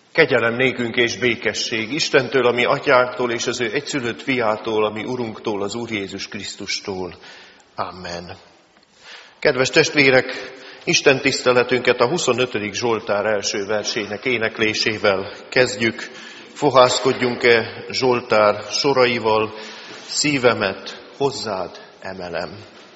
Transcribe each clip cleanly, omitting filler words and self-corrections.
Kegyelem nékünk és békesség Istentől, a mi atyánktól, és az ő egyszülött fiától, a mi Urunktól, az Úr Jézus Krisztustól. Amen. Kedves testvérek, Isten tiszteletünket a 25. Zsoltár első versének éneklésével kezdjük. Fohászkodjunk-e Zsoltár soraival, szívemet hozzád emelem.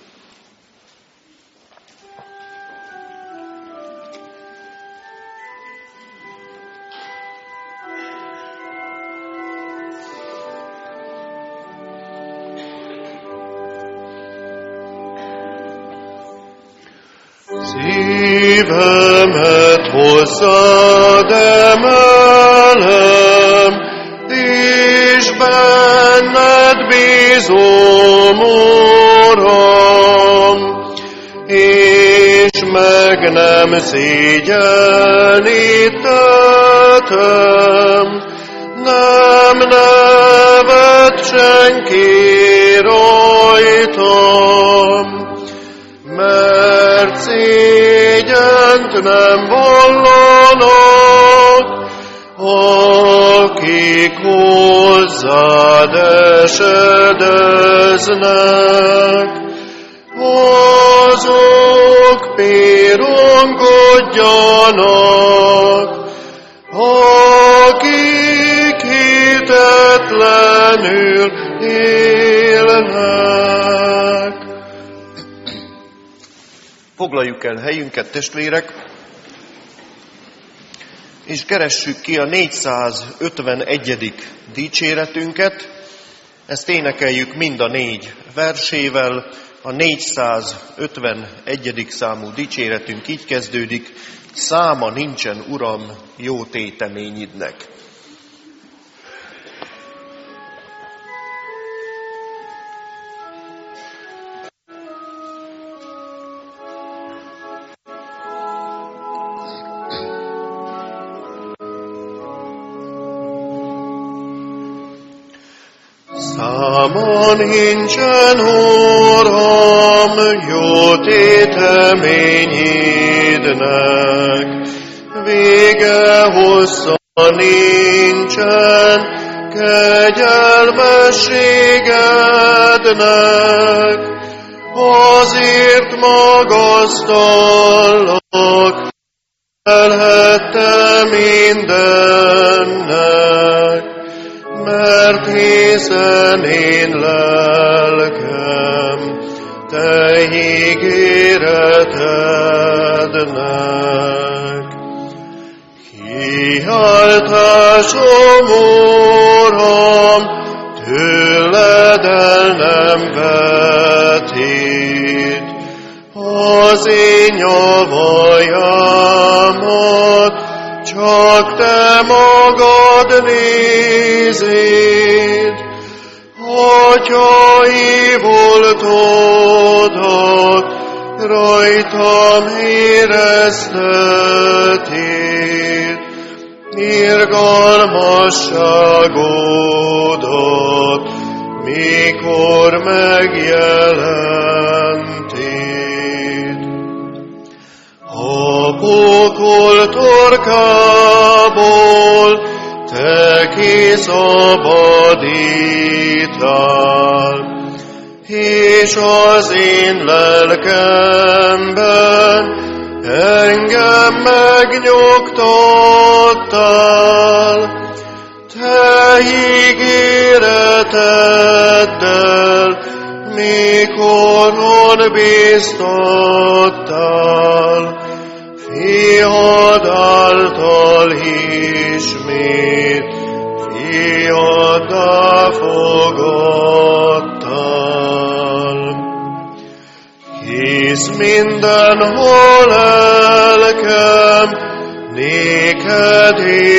Szívemet hozzád emelem, és benned bízom, Uram, és meg nem szégyenítettem, nem nevet senki rajtam, mert szégyent nem vallanak, akik hozzád esedeznek. Azok pirongodjanak, akik hitetlenül élnek. Foglaljuk el helyünket, testvérek, és keressük ki a 451. dicséretünket. Ezt énekeljük mind a 4 versével. A 451. számú dicséretünk így kezdődik: száma nincsen, Uram, jó téteményidnek. Száma nincsen, Uram, jó téteményidnek, vége hossza nincsen kegyelmességednek, azért magasztallak, felhette mindennek, mert hiszen én lelkem te ígéretednek. Kiáltásom, Uram, tőled el nem vetít, az én nyavajamat csak te magad nézed. Atyai voltodat rajtam érezteted, irgalmasságodat mikor megjelented. A pokol torkából te kiszabadítál, és az én lelkemben engem megnyugtattál. Te ígéreteddel mikoron biztattál, fiad által ismét fiaddá fogadtál. Hisz mindenhol lelkem néked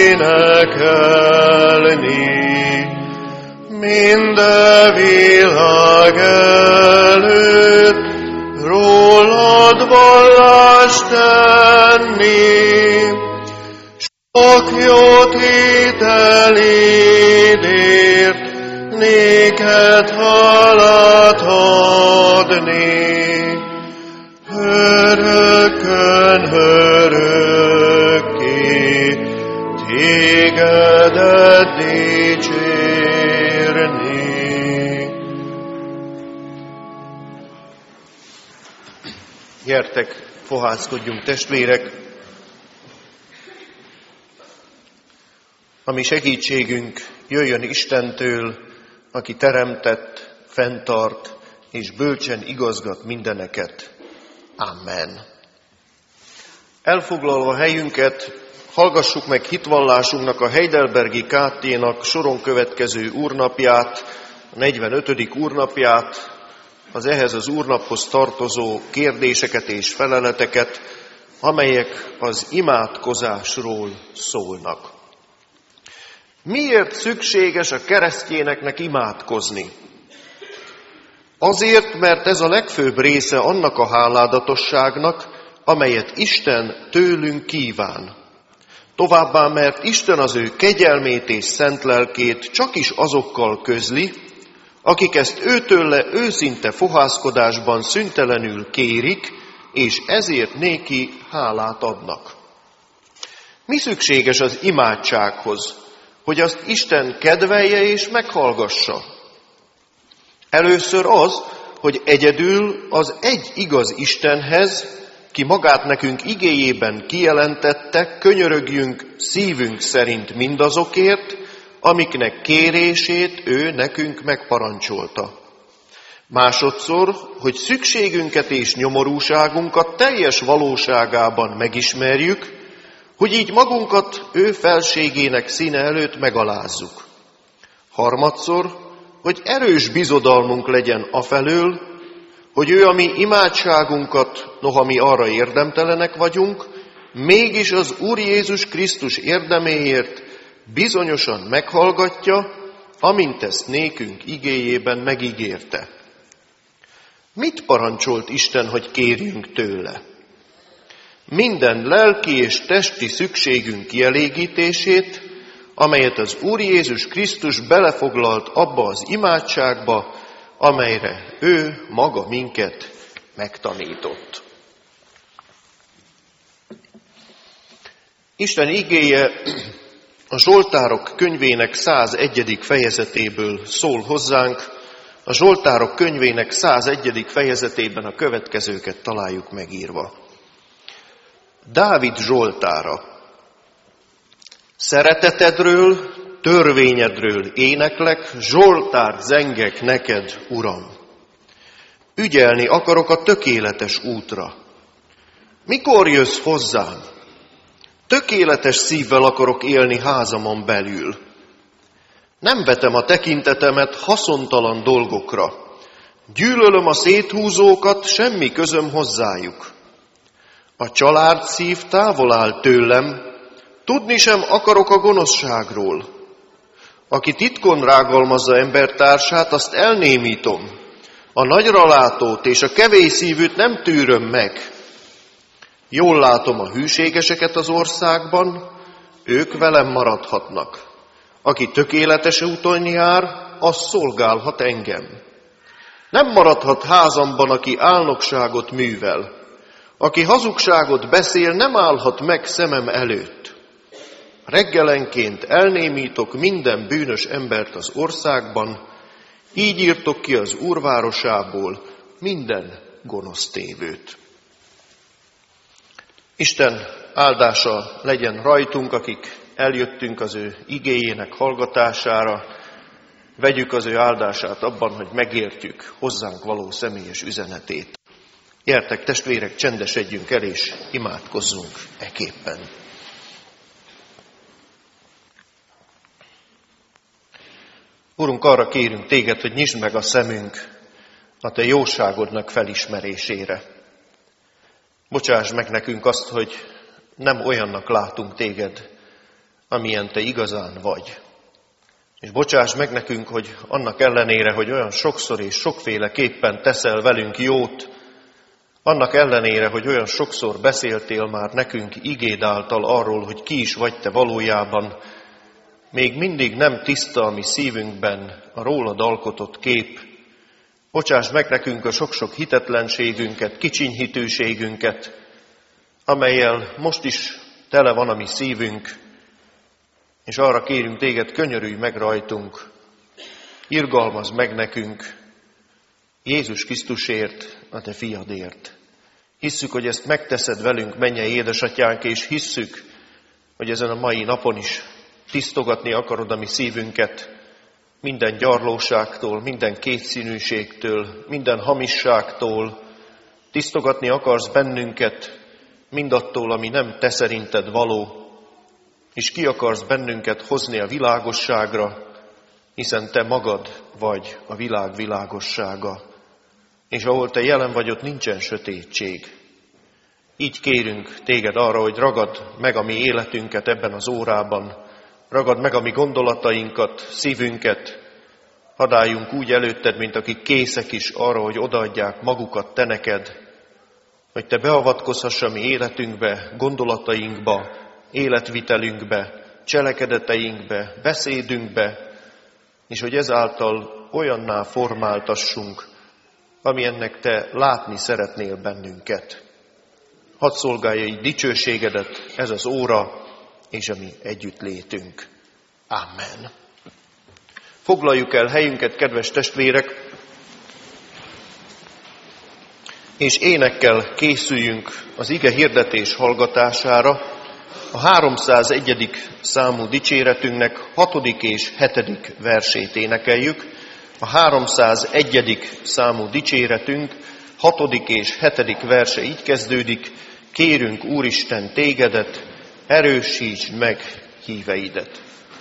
énekelni, minden világ előtt rólad vallást tenni, sok jó tételidért néked hálát adni. Örökkön örökké tégedet dicsérni. Gyertek, fohászkodjunk, testvérek! A mi segítségünk jöjjön Istentől, aki teremtett, fenntart és bölcsen igazgat mindeneket. Amen. Elfoglalva helyünket, hallgassuk meg hitvallásunknak a Heidelbergi KT-nak soron következő úrnapját, a 45. úrnapját, az ehhez az úrnaphoz tartozó kérdéseket és feleleteket, amelyek az imádkozásról szólnak. Miért szükséges a keresztjéneknek imádkozni? Azért, mert ez a legfőbb része annak a háládatosságnak, amelyet Isten tőlünk kíván. Továbbá, mert Isten az ő kegyelmét és szent lelkét csak is azokkal közli, akik ezt őtőle őszinte fohászkodásban szüntelenül kérik, és ezért néki hálát adnak. Mi szükséges az imádsághoz, hogy azt Isten kedvelje és meghallgassa? Először az, hogy egyedül az egy igaz Istenhez, ki magát nekünk igéjében kijelentette, könyörögjünk szívünk szerint mindazokért, amiknek kérését ő nekünk megparancsolta. Másodszor, hogy szükségünket és nyomorúságunkat teljes valóságában megismerjük, hogy így magunkat ő felségének színe előtt megalázzuk. Harmadszor, hogy erős bizodalmunk legyen afelől, hogy ő a mi imádságunkat, noha mi arra érdemtelenek vagyunk, mégis az Úr Jézus Krisztus érdeméért bizonyosan meghallgatja, amint ezt nékünk igéjében megígérte. Mit parancsolt Isten, hogy kérjünk tőle? Minden lelki és testi szükségünk kielégítését, amelyet az Úr Jézus Krisztus belefoglalt abba az imádságba, amelyre ő maga minket megtanított. Isten igéje a Zsoltárok könyvének 101. fejezetéből szól hozzánk. A Zsoltárok könyvének 101. fejezetében a következőket találjuk megírva. Dávid zsoltára. Szeretetedről, törvényedről éneklek, zsoltárt zengek neked, Uram. Ügyelni akarok a tökéletes útra. Mikor jössz hozzám? Tökéletes szívvel akarok élni házamon belül. Nem vetem a tekintetemet haszontalan dolgokra. Gyűlölöm a széthúzókat, semmi közöm hozzájuk. A család szív távol áll tőlem, tudni sem akarok a gonoszságról. Aki titkon rágalmazza embertársát, azt elnémítom. A nagyralátót és a kevélyszívűt nem tűröm meg. Jól látom a hűségeseket az országban, ők velem maradhatnak. Aki tökéletes úton jár, az szolgálhat engem. Nem maradhat házamban, aki álnokságot művel. Aki hazugságot beszél, nem állhat meg szemem előtt. Reggelenként elnémítok minden bűnös embert az országban, így írtok ki az Úr városából minden gonosz tévőt. Isten áldása legyen rajtunk, akik eljöttünk az ő igéjének hallgatására, vegyük az ő áldását abban, hogy megértjük hozzánk való személyes üzenetét. Gyertek, testvérek, csendesedjünk el és imádkozzunk eképpen. Urunk, arra kérünk téged, hogy nyisd meg a szemünk a te jóságodnak felismerésére. Bocsáss meg nekünk azt, hogy nem olyannak látunk téged, amilyen te igazán vagy. És bocsáss meg nekünk, hogy annak ellenére, hogy olyan sokszor és sokféleképpen teszel velünk jót, annak ellenére, hogy olyan sokszor beszéltél már nekünk igéd által arról, hogy ki is vagy te valójában, még mindig nem tiszta a mi szívünkben a rólad alkotott kép. Bocsáss meg nekünk a sok-sok hitetlenségünket, kicsinyhitűségünket, amellyel most is tele van a mi szívünk, És arra kérünk téged, könyörülj meg rajtunk, irgalmazz meg nekünk Jézus Krisztusért, a te fiadért. Hisszük, hogy ezt megteszed velünk, mennyei édesatyánk, és hisszük, hogy ezen a mai napon is tisztogatni akarod a mi szívünket minden gyarlóságtól, minden kétszínűségtől, minden hamisságtól. Tisztogatni akarsz bennünket mindattól, ami nem te szerinted való, és ki akarsz bennünket hozni a világosságra, hiszen te magad vagy a világ világossága, és ahol te jelen vagy, ott nincsen sötétség. Így kérünk téged arra, hogy ragad meg a mi életünket ebben az órában, ragad meg a mi gondolatainkat, szívünket, hadd álljunk úgy előtted, mint akik készek is arra, hogy odaadják magukat te neked, hogy te beavatkozhass a mi életünkbe, gondolatainkba, életvitelünkbe, cselekedeteinkbe, beszédünkbe, és hogy ezáltal olyanná formáltassunk, amilyennek te látni szeretnél bennünket. Hadd szolgálja így dicsőségedet ez az óra, és a mi együttlétünk. Amen. Foglaljuk el helyünket, kedves testvérek, és énekkel készüljünk az ige hirdetés hallgatására. A 301. számú dicséretünknek 6. és 7. versét énekeljük. A 301. számú dicséretünk 6. és 7. verse így kezdődik: kérünk, Úristen, tégedet, erősítsd meg híveidet.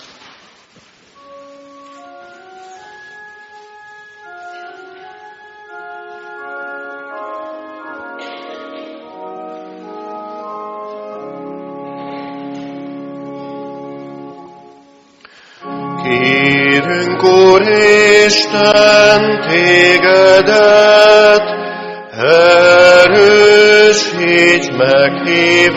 Kérünk, Úristen, tégedet, erősítsd meg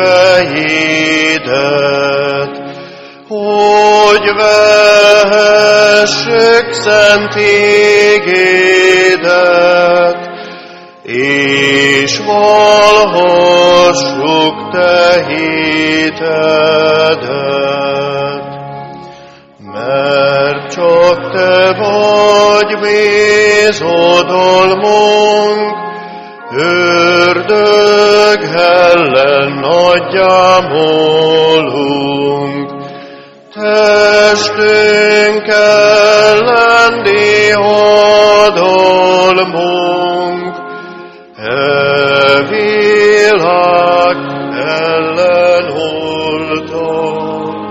híveidet, hogy vehessük szent ígédet, és vallhassuk te hitedet. Mert csak te vagy bízodalmunk, ördög ellen nagyjámolunk. Testünk ellen diadalmunk, e világ ellen oltott.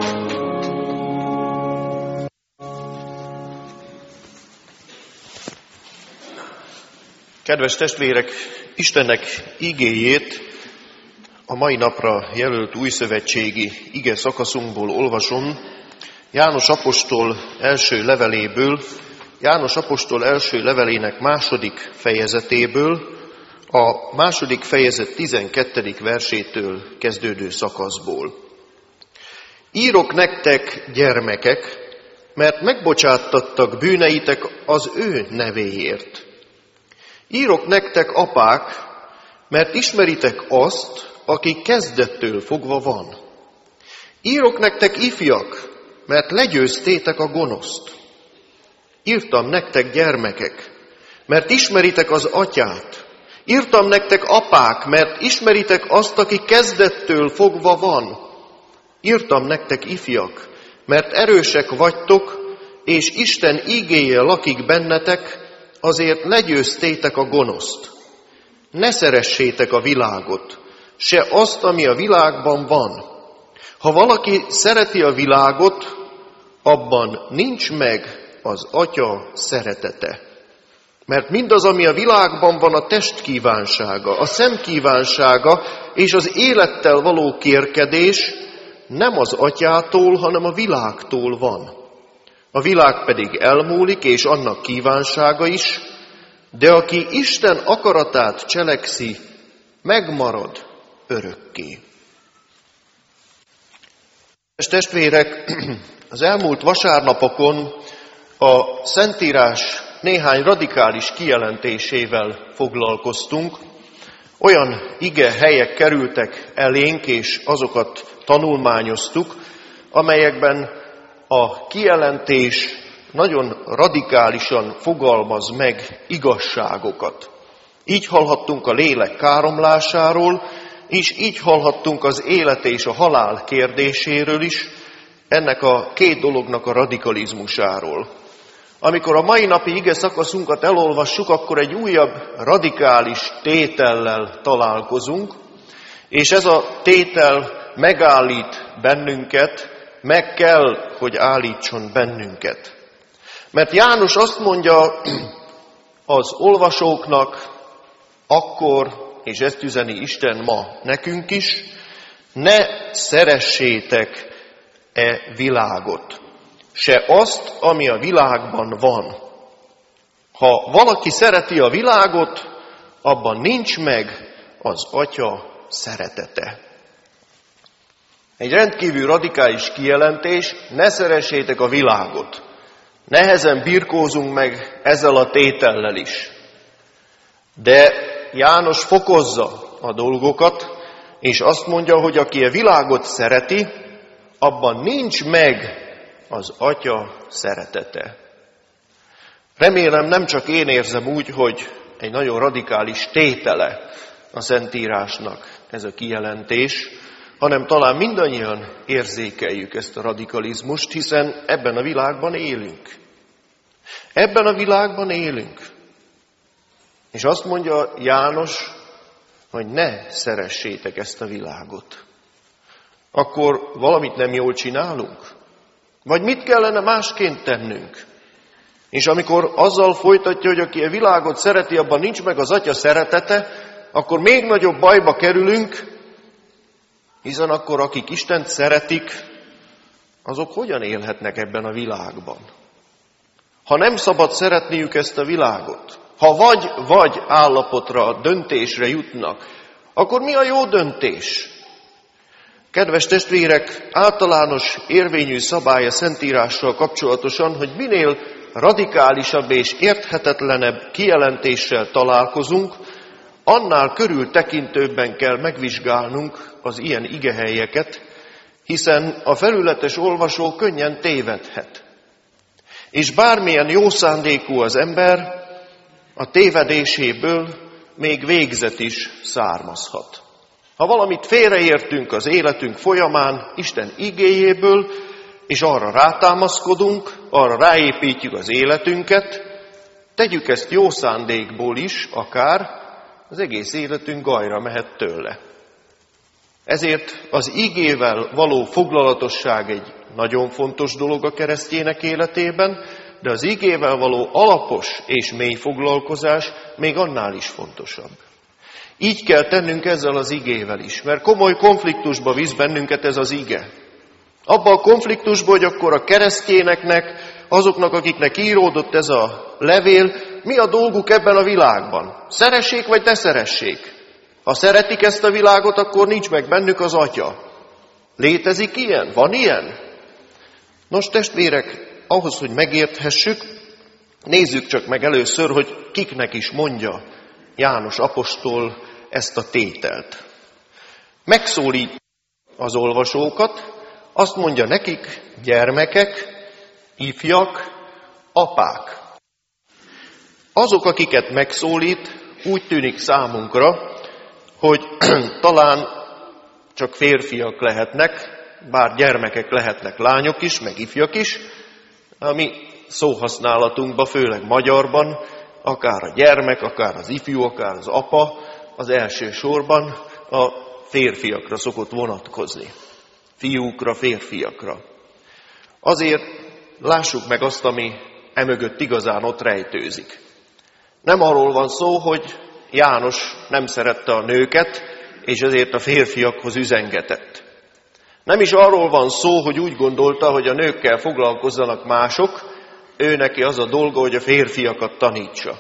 Kedves testvérek, Istennek igéjét a mai napra jelölt újszövetségi ige szakaszunkból olvasom, János apostol első leveléből, János apostol első levelének 2. fejezetéből, a 2. fejezet 12. versétől kezdődő szakaszból. Írok nektek, gyermekek, mert megbocsáttattak bűneitek az ő nevéért. Írok nektek, apák, mert ismeritek azt, aki kezdettől fogva van. Írok nektek, ifjak, mert legyőztétek a gonoszt. Írtam nektek, gyermekek, mert ismeritek az atyát. Írtam nektek, apák, mert ismeritek azt, aki kezdettől fogva van. Írtam nektek, ifjak, mert erősek vagytok, és Isten ígéje lakik bennetek, azért legyőztétek a gonoszt. Ne szeressétek a világot, se azt, ami a világban van. Ha valaki szereti a világot, abban nincs meg az Atya szeretete. Mert mindaz, ami a világban van, a test kívánsága, a szem kívánsága és az élettel való kérkedés nem az Atyától, hanem a világtól van. A világ pedig elmúlik, és annak kívánsága is, de aki Isten akaratát cselekszi, megmarad örökké. És testvérek, az elmúlt vasárnapokon a Szentírás néhány radikális kijelentésével foglalkoztunk. Olyan ige helyek kerültek elénk, és azokat tanulmányoztuk, amelyekben a kijelentés nagyon radikálisan fogalmaz meg igazságokat. Így hallhattunk a lélek káromlásáról, és így hallhattunk az élet és a halál kérdéséről is, ennek a két dolognak a radikalizmusáról. Amikor a mai napi ige szakaszunkat elolvassuk, akkor egy újabb radikális tétellel találkozunk, és ez a tétel megállít bennünket, meg kell, hogy állítson bennünket. Mert János azt mondja az olvasóknak akkor, és ezt üzeni Isten ma nekünk is, ne szeressétek világot, se azt, ami a világban van. Ha valaki szereti a világot, abban nincs meg az Atya szeretete. Egy rendkívül radikális kijelentés, ne szeressétek a világot. Nehezen birkózunk meg ezzel a tétellel is. De János fokozza a dolgokat, és azt mondja, hogy aki a világot szereti, abban nincs meg az Atya szeretete. Remélem nem csak én érzem úgy, hogy egy nagyon radikális tétele a Szentírásnak ez a kijelentés, hanem talán mindannyian érzékeljük ezt a radikalizmust, hiszen ebben a világban élünk. Ebben a világban élünk. És azt mondja János, hogy ne szeressétek ezt a világot. Akkor valamit nem jól csinálunk? Vagy mit kellene másként tennünk? És amikor azzal folytatja, hogy aki a világot szereti, abban nincs meg az Atya szeretete, akkor még nagyobb bajba kerülünk, hiszen akkor akik Istent szeretik, azok hogyan élhetnek ebben a világban? Ha nem szabad szeretniük ezt a világot, ha vagy állapotra, döntésre jutnak, akkor mi a jó döntés? Kedves testvérek, általános érvényű szabály a Szentírással kapcsolatosan, hogy minél radikálisabb és érthetetlenebb kijelentéssel találkozunk, annál körültekintőbben kell megvizsgálnunk az ilyen igehelyeket, hiszen a felületes olvasó könnyen tévedhet. És bármilyen jó szándékú az ember, a tévedéséből még végzet is származhat. Ha valamit félreértünk az életünk folyamán Isten igéjéből, és arra rátámaszkodunk, arra ráépítjük az életünket, tegyük ezt jó szándékból is, akár az egész életünk gajra mehet tőle. Ezért az igével való foglalatosság egy nagyon fontos dolog a keresztjének életében, de az igével való alapos és mély foglalkozás még annál is fontosabb. Így kell tennünk ezzel az igével is, mert komoly konfliktusba visz bennünket ez az ige. Abba a konfliktusba, hogy akkor a keresztjéneknek, azoknak, akiknek íródott ez a levél, mi a dolguk ebben a világban? Szeressék vagy ne szeressék? Ha szeretik ezt a világot, akkor nincs meg bennük az Atya. Létezik ilyen? Van ilyen? Nos, testvérek, ahhoz, hogy megérthessük, nézzük csak meg először, hogy kiknek is mondja János apostol ezt a tételt. Megszólít az olvasókat, azt mondja nekik, gyermekek, ifjak, apák. Azok, akiket megszólít, úgy tűnik számunkra, hogy talán csak férfiak lehetnek, bár gyermekek lehetnek lányok is, meg ifjak is, a mi szóhasználatunkban, főleg magyarban, akár a gyermek, akár az ifjú, akár az apa, az első sorban a férfiakra szokott vonatkozni. Fiúkra, férfiakra. Azért lássuk meg azt, ami emögött igazán ott rejtőzik. Nem arról van szó, hogy János nem szerette a nőket, és ezért a férfiakhoz üzengetett. Nem is arról van szó, hogy úgy gondolta, hogy a nőkkel foglalkozzanak mások, ő neki az a dolga, hogy a férfiakat tanítsa.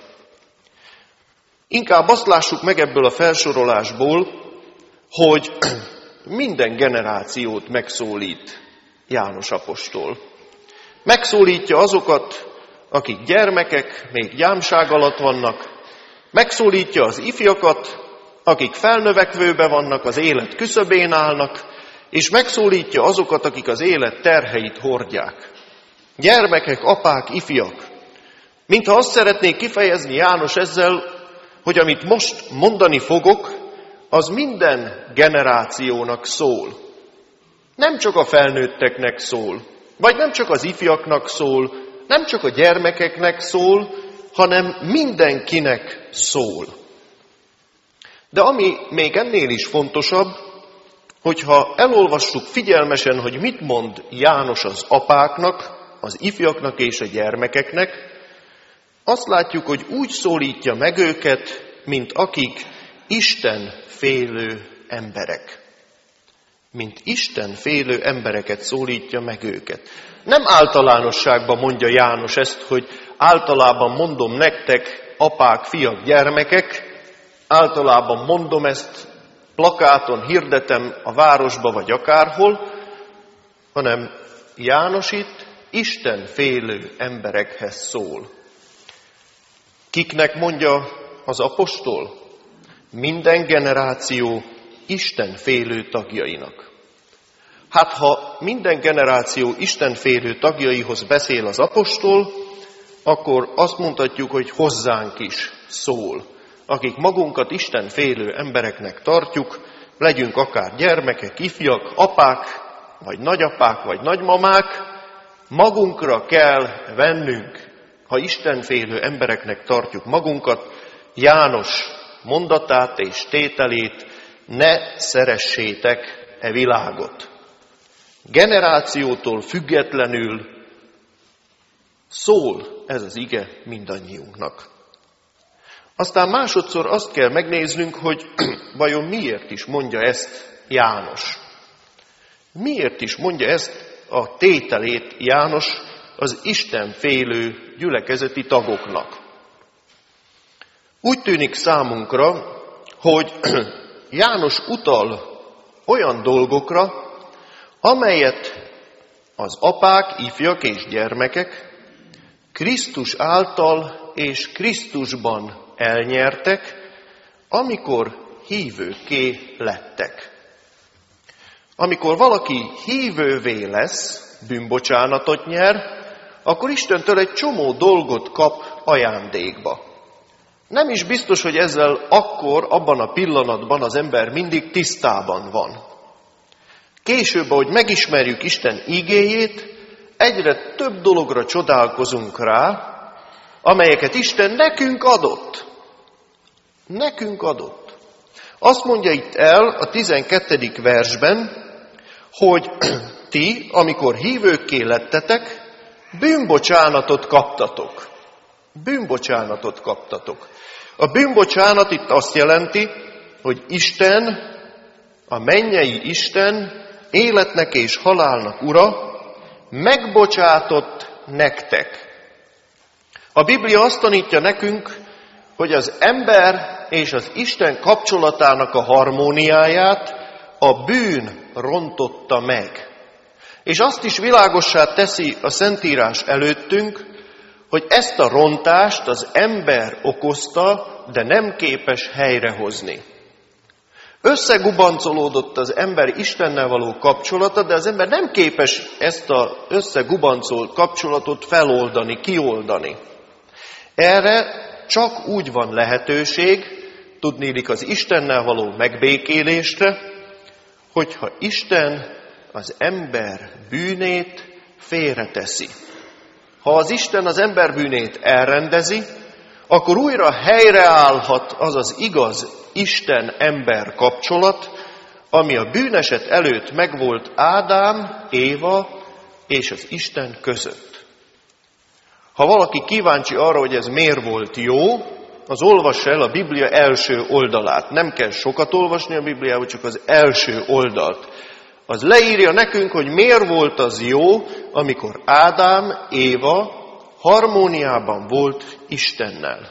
Inkább azt lássuk meg ebből a felsorolásból, hogy minden generációt megszólít János apostol. Megszólítja azokat, akik gyermekek, még gyámság alatt vannak, megszólítja az ifjakat, akik felnövekvőbe vannak, az élet küszöbén állnak, és megszólítja azokat, akik az élet terheit hordják. Gyermekek, apák, ifjak. Mintha azt szeretnék kifejezni János ezzel, hogy amit most mondani fogok, az minden generációnak szól. Nem csak a felnőtteknek szól, vagy nem csak az ifjaknak szól, nem csak a gyermekeknek szól, hanem mindenkinek szól. De ami még ennél is fontosabb, hogyha elolvassuk figyelmesen, hogy mit mond János az apáknak, az ifjaknak és a gyermekeknek, azt látjuk, hogy úgy szólítja meg őket, mint akik Isten félő emberek. Mint Isten félő embereket szólítja meg őket. Nem általánosságban mondja János ezt, hogy általában mondom nektek, apák, fiak, gyermekek, általában mondom ezt, plakáton hirdetem a városba vagy akárhol, hanem János itt Isten félő emberekhez szól. Kiknek mondja az apostol? Minden generáció Isten félő tagjainak. Hát ha minden generáció Isten félő tagjaihoz beszél az apostol, akkor azt mondhatjuk, hogy hozzánk is szól. Akik magunkat Isten félő embereknek tartjuk, legyünk akár gyermekek, ifjak, apák, vagy nagyapák, vagy nagymamák, magunkra kell vennünk, ha Isten félő embereknek tartjuk magunkat, János mondatát és tételét, ne szeressétek e világot. Generációtól függetlenül szól ez az ige mindannyiunknak. Aztán másodszor azt kell megnéznünk, hogy vajon miért is mondja ezt János. Miért is mondja ezt a tételét János az Isten félő gyülekezeti tagoknak. Úgy tűnik számunkra, hogy János utal olyan dolgokra, amelyet az apák, ifjak és gyermekek Krisztus által és Krisztusban elnyertek, amikor hívőkké lettek. Amikor valaki hívővé lesz, bűnbocsánatot nyer, akkor Istentől egy csomó dolgot kap ajándékba. Nem is biztos, hogy ezzel akkor, abban a pillanatban az ember mindig tisztában van. Később, ahogy megismerjük Isten igéjét, egyre több dologra csodálkozunk rá, amelyeket Isten nekünk adott. Nekünk adott. Azt mondja itt el a 12. versben, hogy ti, amikor hívőkké lettetek, bűnbocsánatot kaptatok. Bűnbocsánatot kaptatok. A bűnbocsánat itt azt jelenti, hogy Isten, a mennyei Isten, életnek és halálnak ura, megbocsátott nektek. A Biblia azt tanítja nekünk, hogy az ember és az Isten kapcsolatának a harmóniáját a bűn rontotta meg. És azt is világossá teszi a Szentírás előttünk, hogy ezt a rontást az ember okozta, de nem képes helyrehozni. Összegubancolódott az ember Istennel való kapcsolata, de az ember nem képes ezt az összegubancolt kapcsolatot feloldani, kioldani. Erre csak úgy van lehetőség, tudniillik az Istennel való megbékélésre, hogyha Isten az ember bűnét félreteszi. Ha az Isten az ember bűnét elrendezi, akkor újra helyreállhat az az igaz Isten-ember kapcsolat, ami a bűneset előtt megvolt Ádám, Éva és az Isten között. Ha valaki kíváncsi arra, hogy ez miért volt jó, az olvassa el a Biblia első oldalát. Nem kell sokat olvasni a Bibliából, csak az első oldalt. Az leírja nekünk, hogy miért volt az jó, amikor Ádám, Éva harmóniában volt Istennel.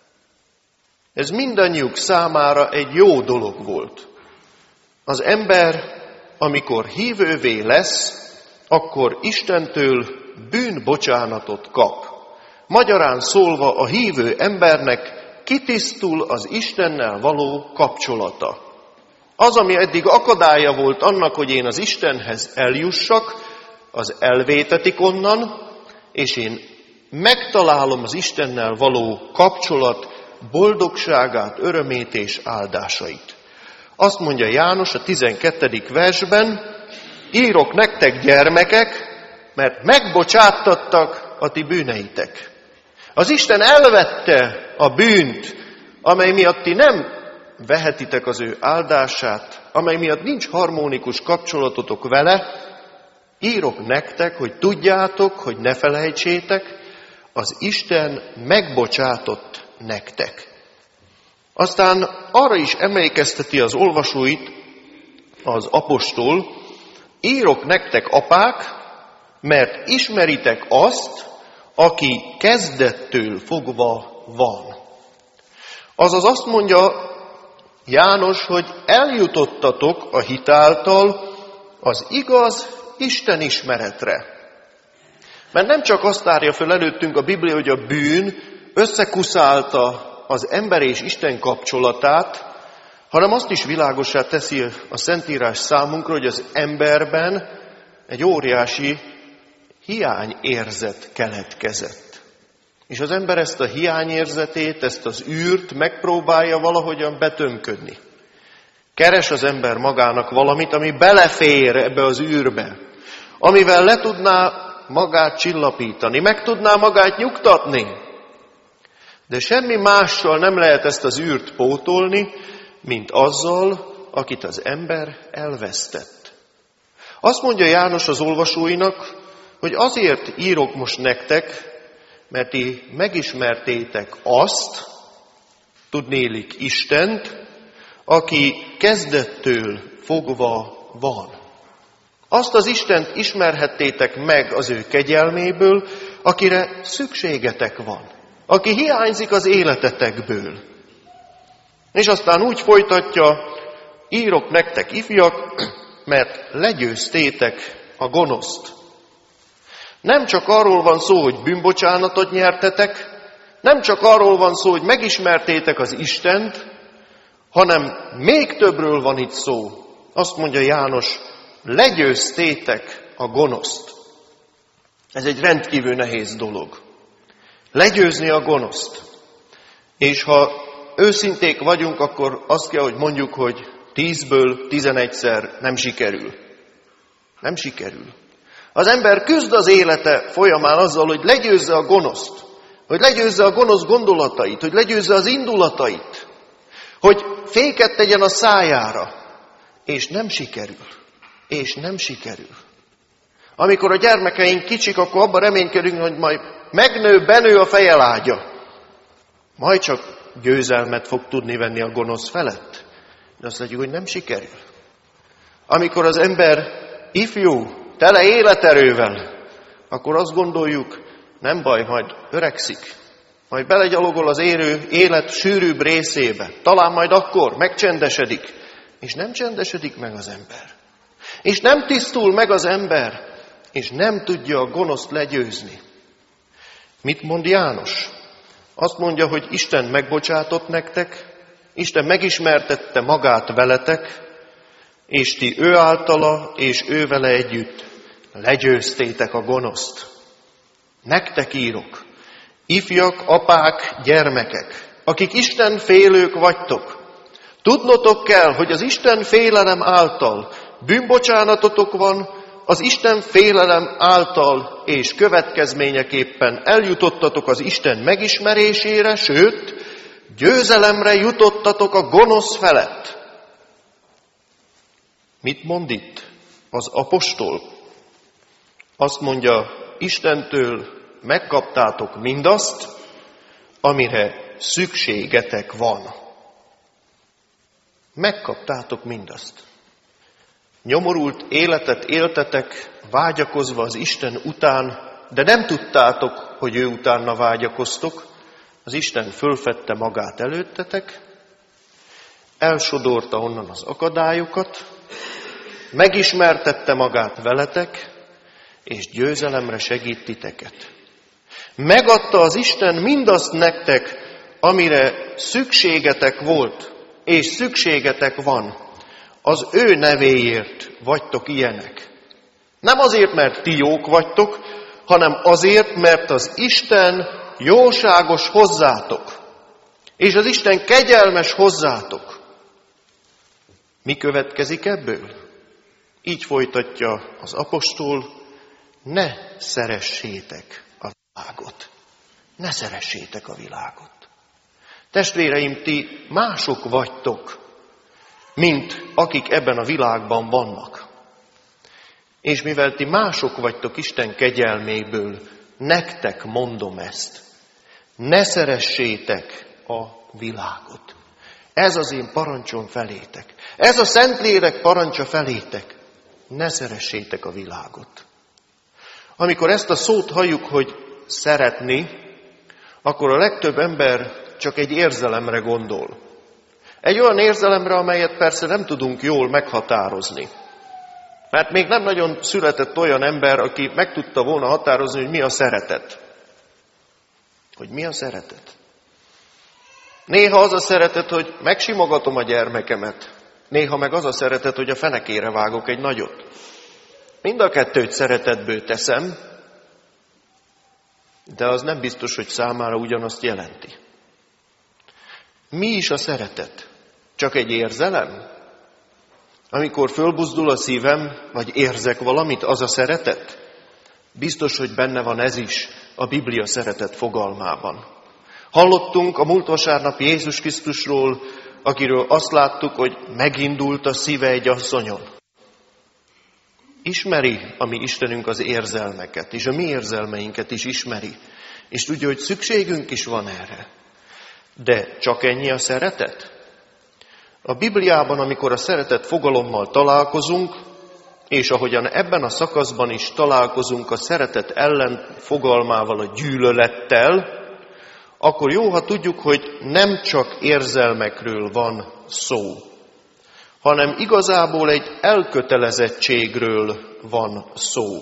Ez mindannyiuk számára egy jó dolog volt. Az ember, amikor hívővé lesz, akkor Istentől bűnbocsánatot kap. Magyarán szólva a hívő embernek kitisztul az Istennel való kapcsolata. Az, ami eddig akadálya volt annak, hogy én az Istenhez eljussak, az elvétetik onnan, és én megtalálom az Istennel való kapcsolat boldogságát, örömét és áldásait. Azt mondja János a 12. versben, írok nektek gyermekek, mert megbocsáttattak a ti bűneitek. Az Isten elvette a bűnt, amely miatt ti nem vehetitek az ő áldását, amely miatt nincs harmonikus kapcsolatotok vele, írok nektek, hogy tudjátok, hogy ne felejtsétek, az Isten megbocsátott nektek. Aztán arra is emlékezteti az olvasóit az apostol, írok nektek apák, mert ismeritek azt, aki kezdettől fogva van. Azaz azt mondja János, hogy eljutottatok a hit által az igaz Isten ismeretre. Mert nem csak azt tárja föl előttünk a Biblia, hogy a bűn összekuszálta az ember és Isten kapcsolatát, hanem azt is világossá teszi a Szentírás számunkra, hogy az emberben egy óriási hiányérzet keletkezett. És az ember ezt a hiányérzetét, ezt az űrt megpróbálja valahogyan betömködni. Keres az ember magának valamit, ami belefér ebbe az űrbe, amivel le tudná magát csillapítani, meg tudná magát nyugtatni. De semmi mással nem lehet ezt az űrt pótolni, mint azzal, akit az ember elvesztett. Azt mondja János az olvasóinak, hogy azért írok most nektek, mert ti megismertétek azt, tudnélik Istent, aki kezdettől fogva van. Azt az Istent ismerhettétek meg az ő kegyelméből, akire szükségetek van, aki hiányzik az életetekből. És aztán úgy folytatja, írok nektek ifjak, mert legyőztétek a gonoszt. Nem csak arról van szó, hogy bűnbocsánatot nyertetek, nem csak arról van szó, hogy megismertétek az Istent, hanem még többről van itt szó. Azt mondja János, legyőztétek a gonoszt. Ez egy rendkívül nehéz dolog. Legyőzni a gonoszt. És ha őszinték vagyunk, akkor azt kell, hogy mondjuk, hogy 10-ből 11-szer nem sikerül. Nem sikerül. Az ember küzd az élete folyamán azzal, hogy legyőzze a gonoszt, hogy legyőzze a gonosz gondolatait, hogy legyőzze az indulatait, hogy féket tegyen a szájára, és nem sikerül. És nem sikerül. Amikor a gyermekeink kicsik, akkor abban reménykedünk, hogy majd megnő, benő a fejelágya. Majd csak győzelmet fog tudni venni a gonosz felett. De azt látjuk, hogy nem sikerül. Amikor az ember ifjú, tele életerővel, akkor azt gondoljuk, nem baj, majd öregszik. Majd belegyalogol az élet sűrűbb részébe. Talán majd akkor megcsendesedik. És nem csendesedik meg az ember. És nem tisztul meg az ember. És nem tudja a gonoszt legyőzni. Mit mond János? Azt mondja, hogy Isten megbocsátott nektek, Isten megismertette magát veletek, és ti ő általa és ő vele együtt legyőztétek a gonoszt. Nektek írok, ifjak, apák, gyermekek, akik Isten félők vagytok. Tudnotok kell, hogy az Isten félelem által bűnbocsánatotok van, az Isten félelem által és következményeképpen eljutottatok az Isten megismerésére, sőt, győzelemre jutottatok a gonosz felett. Mit mond itt az apostol? Azt mondja, Istentől megkaptátok mindazt, amire szükségetek van. Megkaptátok mindazt. Nyomorult életet éltetek, vágyakozva az Isten után, de nem tudtátok, hogy ő utána vágyakoztok. Az Isten fölfedte magát előttetek, elsodorta onnan az akadályokat, megismertette magát veletek, és győzelemre segít titeket. Megadta az Isten mindazt nektek, amire szükségetek volt, és szükségetek van. Az ő nevéért vagytok ilyenek. Nem azért, mert ti jók vagytok, hanem azért, mert az Isten jóságos hozzátok, és az Isten kegyelmes hozzátok. Mi következik ebből? Így folytatja az apostol, ne szeressétek a világot. Ne szeressétek a világot. Testvéreim, ti mások vagytok, mint akik ebben a világban vannak. És mivel ti mások vagytok Isten kegyelméből, nektek mondom ezt. Ne szeressétek a világot. Ez az én parancsom felétek. Ez a Szentlélek parancsa felétek. Ne szeressétek a világot. Amikor ezt a szót halljuk, hogy szeretni, akkor a legtöbb ember csak egy érzelemre gondol. Egy olyan érzelemre, amelyet persze nem tudunk jól meghatározni. Mert még nem nagyon született olyan ember, aki meg tudta volna határozni, hogy mi a szeretet. Hogy mi a szeretet? Néha az a szeretet, hogy megsimogatom a gyermekemet. Néha meg az a szeretet, hogy a fenekére vágok egy nagyot. Mind a kettőt szeretetből teszem, de az nem biztos, hogy számára ugyanazt jelenti. Mi is a szeretet? Csak egy érzelem? Amikor fölbuzdul a szívem, vagy érzek valamit, az a szeretet? Biztos, hogy benne van ez is a Biblia szeretet fogalmában. Hallottunk a múlt vasárnap Jézus Krisztusról, akiről azt láttuk, hogy megindult a szíve egy asszonyon. Ismeri a mi Istenünk az érzelmeket, és a mi érzelmeinket is ismeri. És tudja, hogy szükségünk is van erre. De csak ennyi a szeretet? A Bibliában, amikor a szeretet fogalommal találkozunk, és ahogyan ebben a szakaszban is találkozunk a szeretet ellen fogalmával, a gyűlölettel, akkor jó, ha tudjuk, hogy nem csak érzelmekről van szó, hanem igazából egy elkötelezettségről van szó.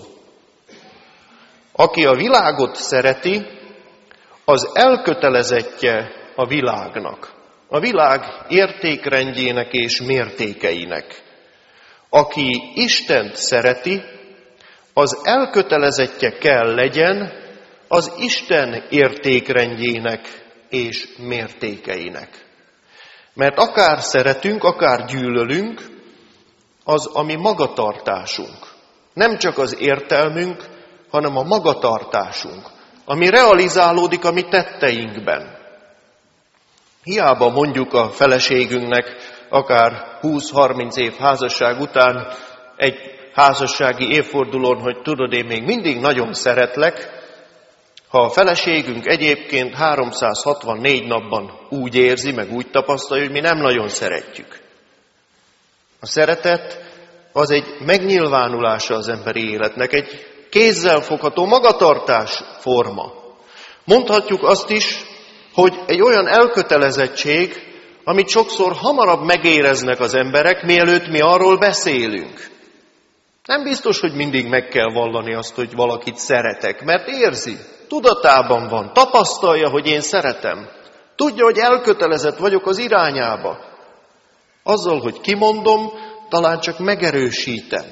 Aki a világot szereti, az elkötelezettje a világnak, a világ értékrendjének és mértékeinek. Aki Istent szereti, az elkötelezettje kell legyen az Isten értékrendjének és mértékeinek. Mert akár szeretünk, akár gyűlölünk, az a mi magatartásunk. Nem csak az értelmünk, hanem a magatartásunk, ami realizálódik a mi tetteinkben. Hiába mondjuk a feleségünknek, akár 20-30 év házasság után egy házassági évfordulón, hogy tudod, én még mindig nagyon szeretlek, ha a feleségünk egyébként 364 napban úgy érzi, meg úgy tapasztalja, hogy mi nem nagyon szeretjük. A szeretet az egy megnyilvánulása az emberi életnek, egy kézzelfogható magatartás forma. Mondhatjuk azt is, hogy egy olyan elkötelezettség, amit sokszor hamarabb megéreznek az emberek, mielőtt mi arról beszélünk. Nem biztos, hogy mindig meg kell vallani azt, hogy valakit szeretek, mert érzi, tudatában van, tapasztalja, hogy én szeretem. Tudja, hogy elkötelezett vagyok az irányába. Azzal, hogy kimondom, talán csak megerősítem.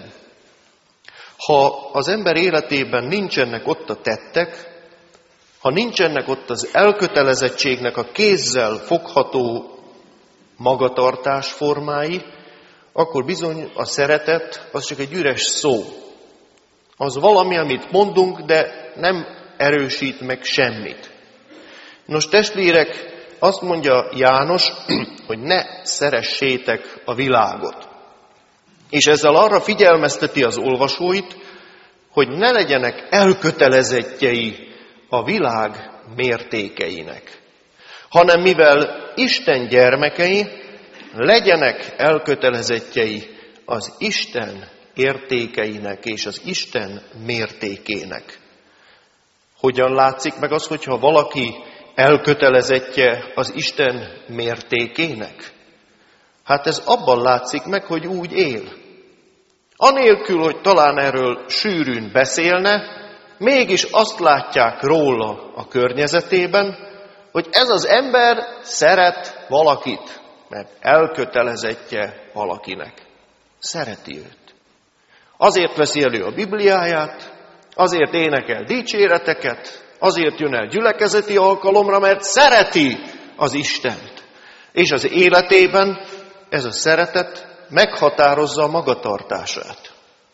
Ha az ember életében nincsenek ott a tettek, ha nincsenek ott az elkötelezettségnek a kézzel fogható magatartás formái, akkor bizony a szeretet az csak egy üres szó. Az valami, amit mondunk, de nem erősít meg semmit. Nos, testvérek, azt mondja János, hogy ne szeressétek a világot. És ezzel arra figyelmezteti az olvasóit, hogy ne legyenek elkötelezettjei a világ mértékeinek, hanem mivel Isten gyermekei, legyenek elkötelezettjei az Isten értékeinek és az Isten mértékének. Hogyan látszik meg az, hogyha valaki elkötelezettje az Isten mértékének? Hát ez abban látszik meg, hogy úgy él. Anélkül, hogy talán erről sűrűn beszélne, mégis azt látják róla a környezetében, hogy ez az ember szeret valakit, mert elkötelezettje valakinek. Szereti őt. Azért veszi elő a Bibliáját, azért énekel dicséreteket, azért jön el gyülekezeti alkalomra, mert szereti az Istent. És az életében ez a szeretet meghatározza a magatartását.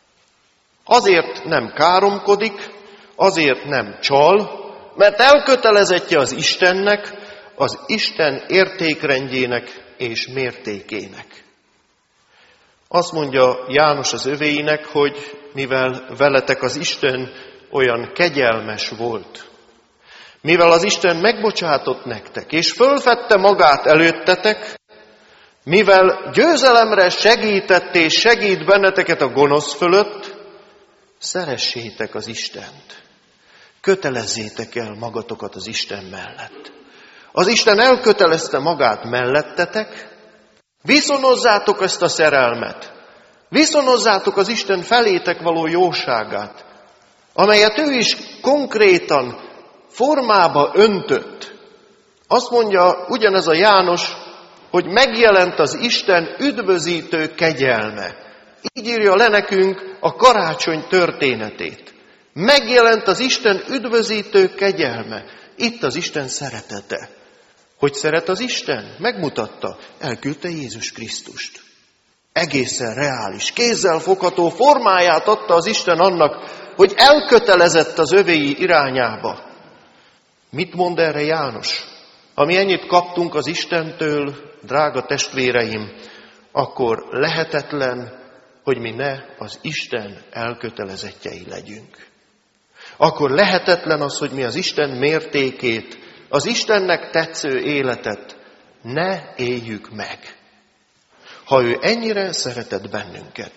Azért nem káromkodik, azért nem csal, mert elkötelezettje az Istennek, az Isten értékrendjének és mértékének. Azt mondja János az övéinek, hogy mivel veletek az Isten olyan kegyelmes volt, mivel az Isten megbocsátott nektek, és fölfedte magát előttetek, mivel győzelemre segített és segít benneteket a gonosz fölött, szeressétek az Istent. Kötelezzétek el magatokat az Isten mellett. Az Isten elkötelezte magát mellettetek, viszonozzátok ezt a szerelmet, viszonozzátok az Isten felétek való jóságát, amelyet ő is konkrétan formába öntött. Azt mondja ugyanez a János, hogy megjelent az Isten üdvözítő kegyelme. Így írja le nekünk a karácsony történetét. Megjelent az Isten üdvözítő kegyelme. Itt az Isten szeretete. Hogy szeret az Isten? Megmutatta. Elküldte Jézus Krisztust. Egészen reális, kézzel fogható formáját adta az Isten annak, hogy elkötelezett az övéi irányába. Mit mond erre János? Ami ennyit kaptunk az Istentől, drága testvéreim, akkor lehetetlen, hogy mi ne az Isten elkötelezettjei legyünk. Akkor lehetetlen az, hogy mi az Isten mértékét, az Istennek tetsző életet ne éljük meg. Ha ő ennyire szeretett bennünket.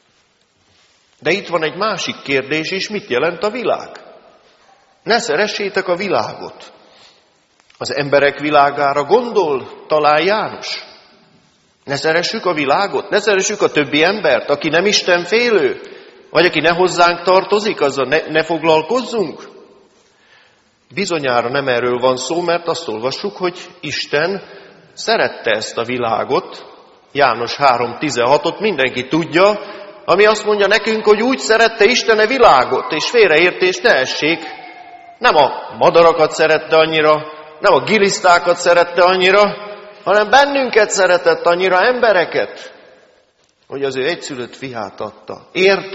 De itt van egy másik kérdés, és mit jelent a világ? Ne szeressétek a világot. Az emberek világára gondol talán János. Ne szeressük a világot, ne szeressük a többi embert, aki nem istenfélő, vagy aki ne hozzánk tartozik, azzal ne foglalkozzunk. Bizonyára nem erről van szó, mert azt olvassuk, hogy Isten szerette ezt a világot. János 3.16-ot mindenki tudja, ami azt mondja nekünk, hogy úgy szerette Isten a világot, és félreértés ne essék. Nem a madarakat szerette annyira, nem a gilisztákat szerette annyira, hanem bennünket szeretett annyira, embereket, hogy az ő egyszülött fiát adta.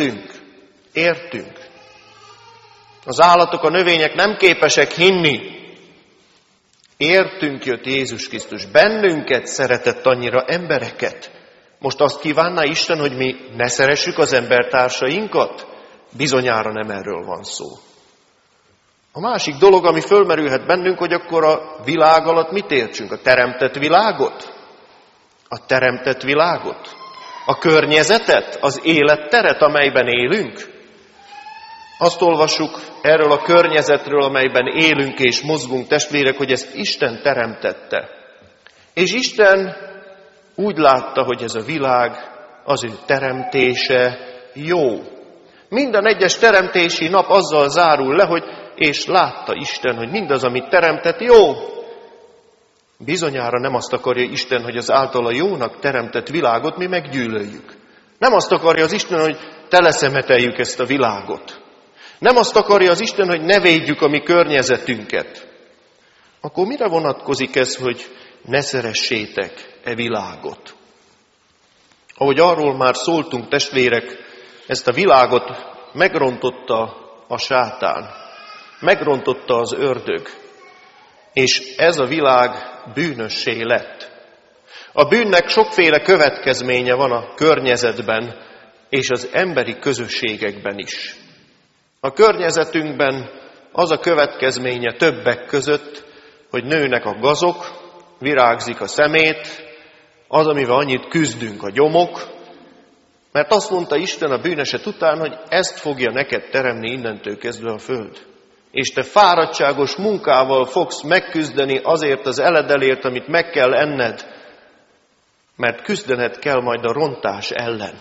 Értünk. Az állatok, a növények nem képesek hinni. Értünk jött Jézus Krisztus. Bennünket szeretett annyira, embereket. Most azt kívánná Isten, hogy mi ne szeressük az embertársainkat? Bizonyára nem erről van szó. A másik dolog, ami fölmerülhet bennünk, hogy akkor a világ alatt mit értsünk? A teremtett világot? A teremtett világot? A környezetet? Az életteret, amelyben élünk? Azt olvassuk erről a környezetről, amelyben élünk és mozgunk, testvérek, hogy ezt Isten teremtette. És Isten úgy látta, hogy ez a világ, az ő teremtése jó. Minden egyes teremtési nap azzal zárul le, hogy és látta Isten, hogy mindaz, amit teremtett, jó. Bizonyára nem azt akarja Isten, hogy az általa jónak teremtett világot mi meggyűlöljük. Nem azt akarja az Isten, hogy teleszemeteljük ezt a világot. Nem azt akarja az Isten, hogy ne védjük a mi környezetünket. Akkor mire vonatkozik ez, hogy ne szeressétek e világot? Ahogy arról már szóltunk, testvérek, ezt a világot megrontotta a sátán, megrontotta az ördög, és ez a világ bűnössé lett. A bűnnek sokféle következménye van a környezetben és az emberi közösségekben is. A környezetünkben az a következménye többek között, hogy nőnek a gazok, virágzik a szemét, az, amivel annyit küzdünk, a gyomok, mert azt mondta Isten a bűneset után, hogy ezt fogja neked teremni innentől kezdve a föld. És te fáradtságos munkával fogsz megküzdeni azért az eledelért, amit meg kell enned, mert küzdened kell majd a rontás ellen.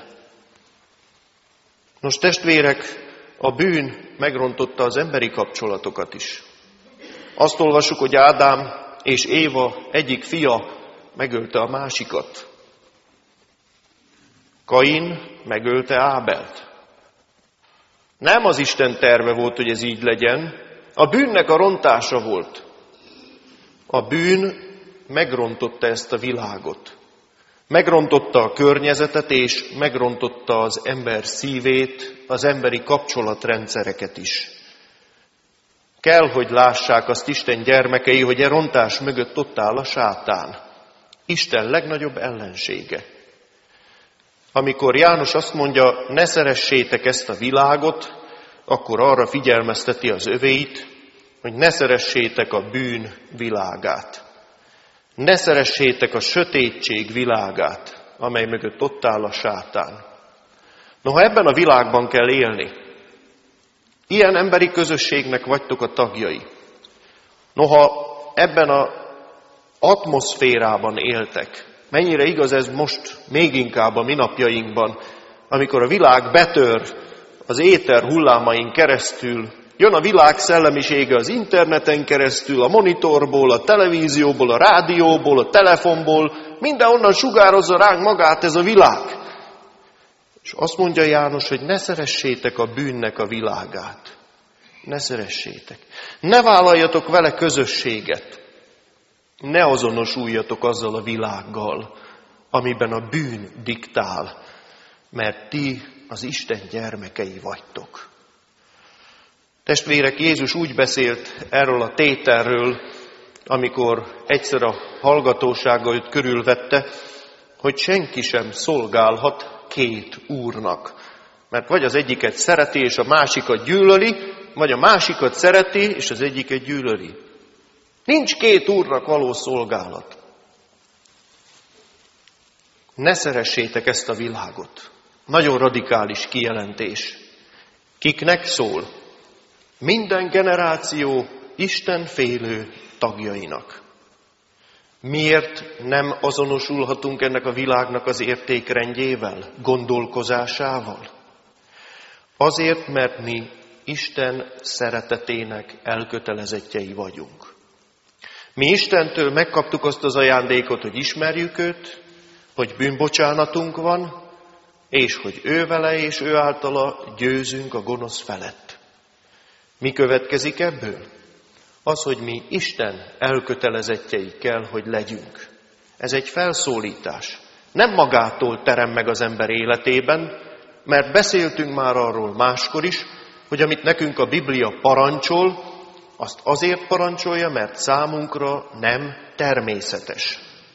Nos, testvérek, a bűn megrontotta az emberi kapcsolatokat is. Azt olvassuk, hogy Ádám és Éva egyik fia megölte a másikat. Kain megölte Ábelt. Nem az Isten terve volt, hogy ez így legyen. A bűnnek a rontása volt. A bűn megrontotta ezt a világot. Megrontotta a környezetet, és megrontotta az ember szívét, az emberi kapcsolatrendszereket is. Kell, hogy lássák azt Isten gyermekei, hogy e rontás mögött ott áll a sátán. Isten legnagyobb ellensége. Amikor János azt mondja, ne szeressétek ezt a világot, akkor arra figyelmezteti az övéit, hogy ne szeressétek a bűn világát. Ne szeressétek a sötétség világát, amely mögött ott áll a sátán. Noha ebben a világban kell élni. Ilyen emberi közösségnek vagytok a tagjai. Noha ebben az atmoszférában éltek. Mennyire igaz ez most még inkább a mi napjainkban, amikor a világ betör az éter hullámain keresztül, jön a világ szellemisége az interneten keresztül, a monitorból, a televízióból, a rádióból, a telefonból, mindenhonnan sugározza ránk magát ez a világ. És azt mondja János, hogy ne szeressétek a bűnnek a világát. Ne szeressétek. Ne vállaljatok vele közösséget. Ne azonosuljatok azzal a világgal, amiben a bűn diktál, mert ti az Isten gyermekei vagytok. Testvérek, Jézus úgy beszélt erről a tételről, amikor egyszer a hallgatósága őt körülvette, hogy senki sem szolgálhat két úrnak. Mert vagy az egyiket szereti, és a másikat gyűlöli, vagy a másikat szereti, és az egyiket gyűlöli. Nincs két úrnak való szolgálat. Ne szeressétek ezt a világot. Nagyon radikális kijelentés. Kiknek szól? Minden generáció Isten félő tagjainak. Miért nem azonosulhatunk ennek a világnak az értékrendjével, gondolkozásával? Azért, mert mi Isten szeretetének elkötelezettjei vagyunk. Mi Istentől megkaptuk azt az ajándékot, hogy ismerjük őt, hogy bűnbocsánatunk van, és hogy ő vele és ő általa győzünk a gonosz felett. Mi következik ebből? Az, hogy mi Isten elkötelezettjei kell, hogy legyünk. Ez egy felszólítás. Nem magától terem meg az ember életében, mert beszéltünk már arról máskor is, hogy amit nekünk a Biblia parancsol, azt azért parancsolja, mert számunkra nem természetes.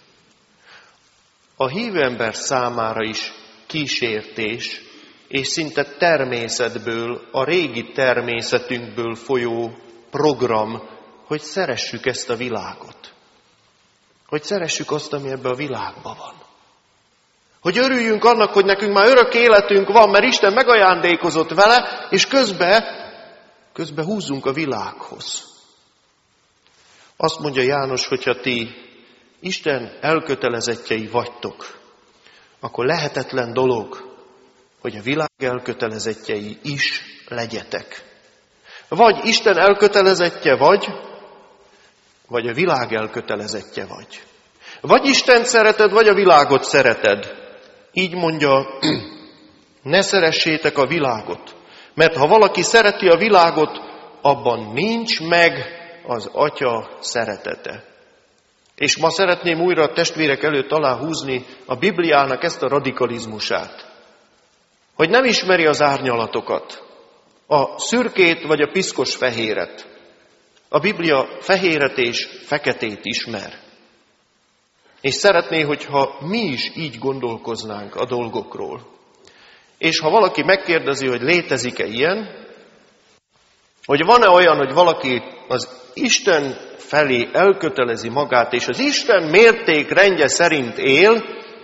A hívő ember számára is kísértés, és szinte természetből, a régi természetünkből folyó program, hogy szeressük ezt a világot. Hogy szeressük azt, ami ebben a világban van. Hogy örüljünk annak, hogy nekünk már örök életünk van, mert Isten megajándékozott vele, és közben húzzunk a világhoz. Azt mondja János, hogyha ti Isten elkötelezettjei vagytok, akkor lehetetlen dolog, hogy a világ elkötelezettjei is legyetek. Vagy Isten elkötelezettje vagy a világ elkötelezettje vagy. Vagy Isten szereted, vagy a világot szereted. Így mondja, ne szeressétek a világot, mert ha valaki szereti a világot, abban nincs meg az Atya szeretete. És ma szeretném újra a testvérek előtt aláhúzni a Bibliának ezt a radikalizmusát. Hogy nem ismeri az árnyalatokat, a szürkét vagy a piszkos fehéret. A Biblia fehéret és feketét ismer. És szeretné, hogyha mi is így gondolkoznánk a dolgokról. És ha valaki megkérdezi, hogy létezik-e ilyen, hogy van-e olyan, hogy valaki az Isten felé elkötelezi magát, és az Isten mértékrendje szerint él,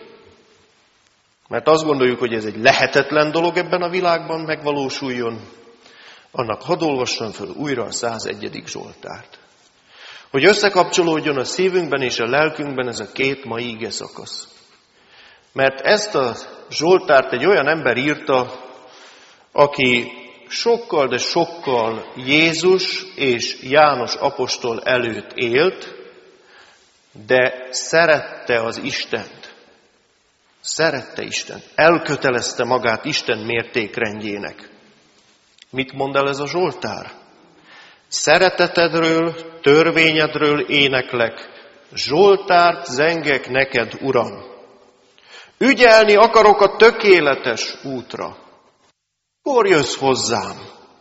mert azt gondoljuk, hogy ez egy lehetetlen dolog ebben a világban megvalósuljon, annak hadd olvassam föl újra a 101. Zsoltárt. Hogy összekapcsolódjon a szívünkben és a lelkünkben ez a két mai ige szakasz. Mert ezt a Zsoltárt egy olyan ember írta, aki sokkal, de sokkal Jézus és János apostol előtt élt, de szerette az Istent. Szerette Istent. Elkötelezte magát Isten mértékrendjének. Mit mond el ez a Zsoltár? Szeretetedről, törvényedről éneklek, Zsoltárt zengek neked, Uram. Ügyelni akarok a tökéletes útra. Mikor jössz hozzám?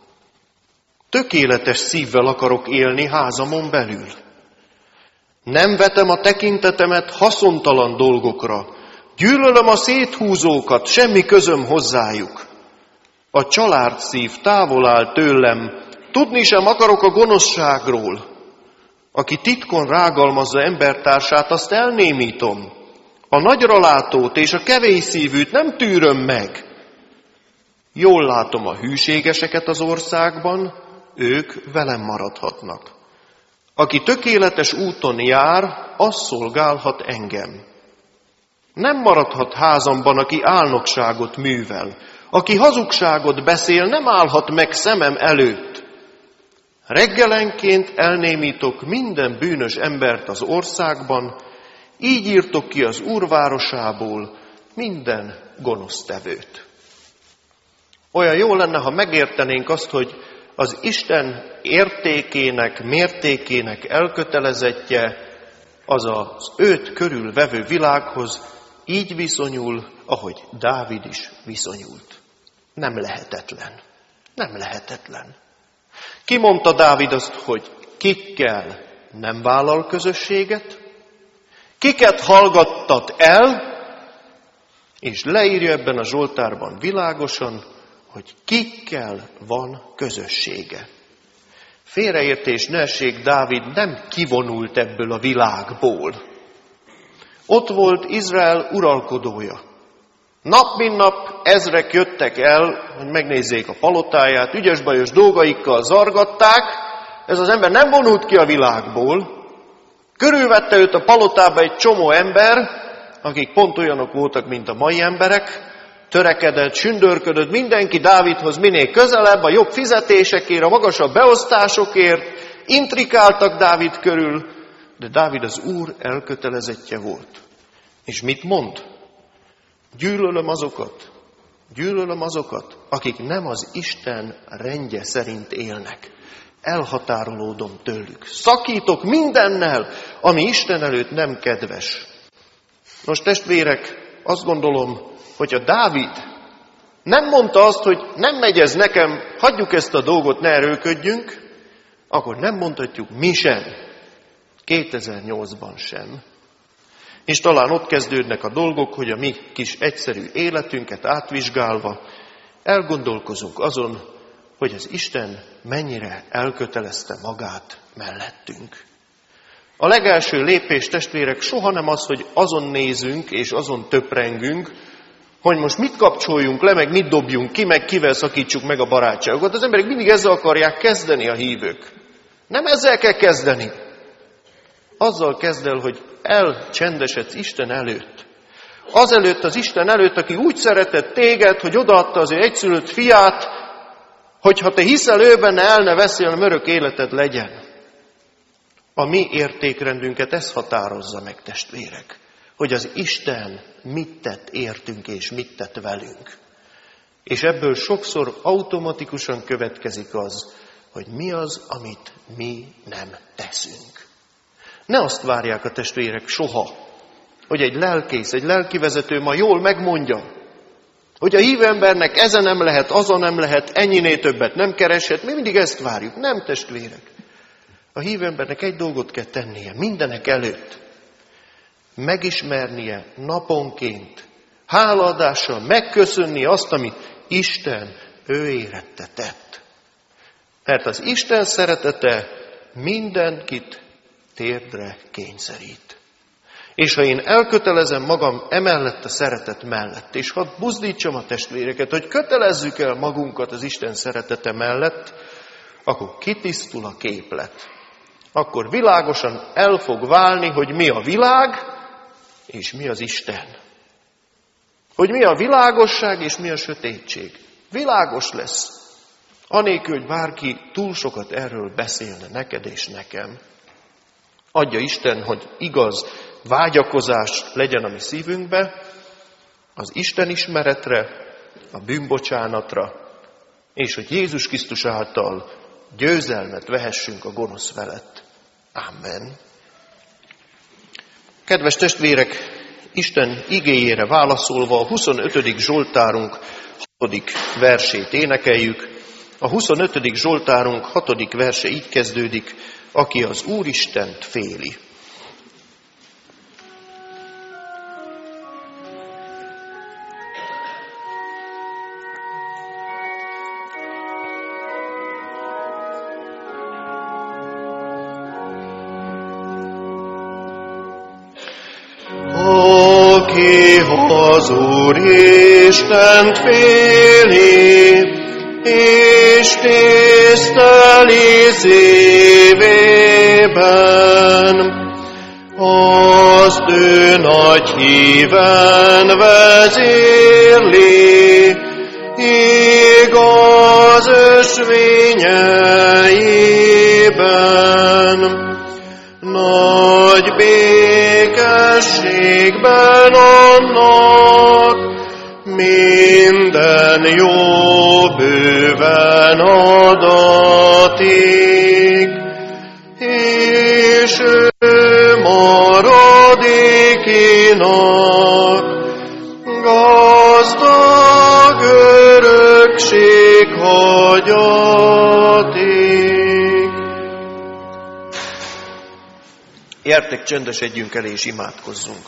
Tökéletes szívvel akarok élni házamon belül. Nem vetem a tekintetemet haszontalan dolgokra. Gyűlölöm a széthúzókat, semmi közöm hozzájuk. A családszív távol áll tőlem, tudni sem akarok a gonoszságról. Aki titkon rágalmazza embertársát, azt elnémítom. A nagyralátót és a kevészszívűt nem tűröm meg. Jól látom a hűségeseket az országban, ők velem maradhatnak. Aki tökéletes úton jár, az szolgálhat engem. Nem maradhat házamban, aki álnokságot művel. Aki hazugságot beszél, nem állhat meg szemem előtt. Reggelenként elnémítok minden bűnös embert az országban, így írtok ki az Úr városából minden gonosztevőt. Olyan jó lenne, ha megértenénk azt, hogy az Isten értékének, mértékének elkötelezettje az az őt körülvevő világhoz így viszonyul, ahogy Dávid is viszonyult. Nem lehetetlen. Nem lehetetlen. Ki mondta Dávid azt, hogy kikkel nem vállal közösséget? Kiket hallgattat el? És leírja ebben a Zsoltárban világosan, hogy kikkel van közössége. Félreértés ne essék, Dávid nem kivonult ebből a világból. Ott volt Izrael uralkodója. Nap mint nap ezrek jöttek el, hogy megnézzék a palotáját, ügyes-bajos dolgaikkal zargatták. Ez az ember nem vonult ki a világból. Körülvette őt a palotába egy csomó ember, akik pont olyanok voltak, mint a mai emberek. Törekedett, sündörködött mindenki Dávidhoz minél közelebb, a jobb fizetésekért, a magasabb beosztásokért, intrikáltak Dávid körül, de Dávid az Úr elkötelezettje volt. És mit mond? Gyűlölöm azokat, akik nem az Isten rendje szerint élnek. Elhatárolódom tőlük. Szakítok mindennel, ami Isten előtt nem kedves. Most testvérek, azt gondolom, hogy a Dávid nem mondta azt, hogy nem megy ez nekem, hagyjuk ezt a dolgot, ne erőködjünk, akkor nem mondhatjuk mi sem, 2008-ban sem. És talán ott kezdődnek a dolgok, hogy a mi kis egyszerű életünket átvizsgálva elgondolkozunk azon, hogy az Isten mennyire elkötelezte magát mellettünk. A legelső lépés, testvérek, soha nem az, hogy azon nézünk és azon töprengünk, hogy most mit kapcsoljunk le, meg mit dobjunk ki, meg kivel szakítsuk meg a barátságokat. Az emberek mindig ezzel akarják kezdeni, a hívők. Nem ezzel kell kezdeni. Azzal kezd el, hogy elcsendesedsz Isten előtt. Azelőtt az Isten előtt, aki úgy szeretett téged, hogy odaadta az ő egyszülött fiát, hogy ha te hiszel ő benne, el ne veszél, örök életed legyen. A mi értékrendünket ez határozza meg, testvérek, hogy az Isten mit tett értünk és mit tett velünk. És ebből sokszor automatikusan következik az, hogy mi az, amit mi nem teszünk. Ne azt várják a testvérek soha, hogy egy lelkész, egy lelkivezető ma jól megmondja, hogy a hívő embernek ezen nem lehet, azon nem lehet, ennyinél többet nem kereshet. Mi mindig ezt várjuk. Nem, testvérek. A hívő embernek egy dolgot kell tennie mindenek előtt. Megismernie naponként, hálaadással megköszönni azt, amit Isten ő érette tett. Mert az Isten szeretete mindenkit térdre kényszerít. És ha én elkötelezem magam emellett a szeretet mellett, és hadd buzdítsam a testvéreket, hogy kötelezzük el magunkat az Isten szeretete mellett, akkor kitisztul a képlet. Akkor világosan el fog válni, hogy mi a világ, és mi az Isten. Hogy mi a világosság, és mi a sötétség. Világos lesz. Anélkül, hogy bárki túl sokat erről beszélne neked és nekem. Adja Isten, hogy igaz vágyakozás legyen a mi szívünkbe, az Isten ismeretre, a bűnbocsánatra, és hogy Jézus Krisztus által győzelmet vehessünk a gonosz felett. Amen. Kedves testvérek, Isten igéjére válaszolva a 25. Zsoltárunk 6. versét énekeljük. A 25. Zsoltárunk 6. verse így kezdődik: aki az Úristent féli. Aki az Úristent féli, és tiszteli szívében, azt ő nagy híven vezérli, igaz ösvényeiben. Nagy békességben annak minden jó bőven adatik, és ő maradékinak gazdag örökség hagyatik. Gyertek, csendesedjünk el és imádkozzunk.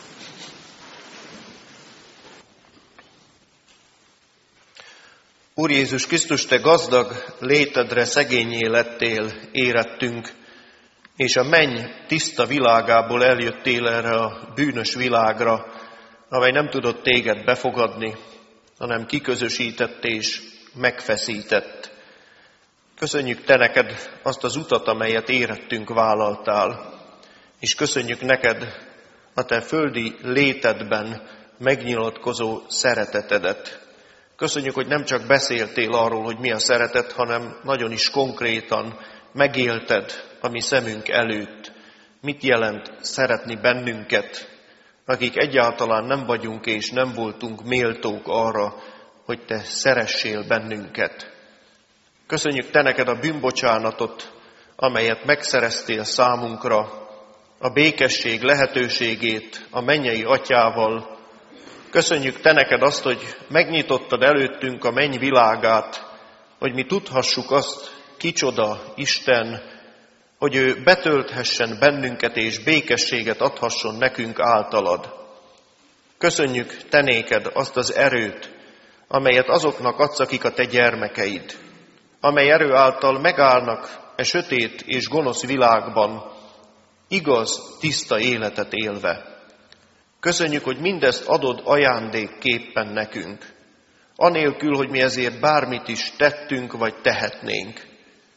Úr Jézus Krisztus, Te gazdag létedre szegényé lettél, érettünk, és a menny tiszta világából eljöttél erre a bűnös világra, amely nem tudott Téged befogadni, hanem kiközösített és megfeszített. Köszönjük Te neked azt az utat, amelyet érettünk vállaltál, és köszönjük neked a Te földi létedben megnyilatkozó szeretetedet. Köszönjük, hogy nem csak beszéltél arról, hogy mi a szeretet, hanem nagyon is konkrétan megélted a mi szemünk előtt. Mit jelent szeretni bennünket, akik egyáltalán nem vagyunk és nem voltunk méltók arra, hogy Te szeressél bennünket. Köszönjük Te neked a bűnbocsánatot, amelyet megszereztél számunkra, a békesség lehetőségét a mennyei Atyával. Köszönjük Te neked azt, hogy megnyitottad előttünk a menny világát, hogy mi tudhassuk azt, kicsoda Isten, hogy ő betölthessen bennünket és békességet adhasson nekünk általad. Köszönjük Te néked azt az erőt, amelyet azoknak adsz, akik a Te gyermekeid, amely erő által megállnak e sötét és gonosz világban, igaz, tiszta életet élve. Köszönjük, hogy mindezt adod ajándékképpen nekünk, anélkül, hogy mi ezért bármit is tettünk vagy tehetnénk.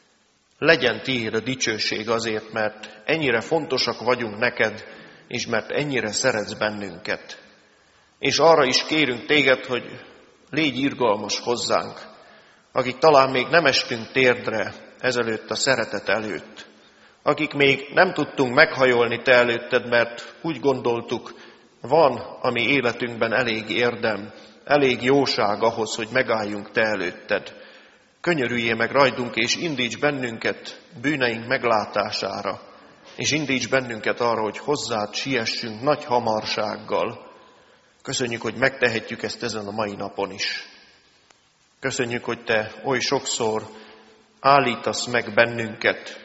Legyen Tiéd a dicsőség azért, mert ennyire fontosak vagyunk neked, és mert ennyire szeretsz bennünket. És arra is kérünk Téged, hogy légy irgalmas hozzánk, akik talán még nem estünk térdre ezelőtt a szeretet előtt, akik még nem tudtunk meghajolni Te előtted, mert úgy gondoltuk, van a mi életünkben elég érdem, elég jóság ahhoz, hogy megálljunk Te előtted. Könyörüljél meg rajtunk, és indíts bennünket bűneink meglátására, és indíts bennünket arra, hogy hozzád siessünk nagy hamarsággal. Köszönjük, hogy megtehetjük ezt ezen a mai napon is. Köszönjük, hogy Te oly sokszor állítasz meg bennünket.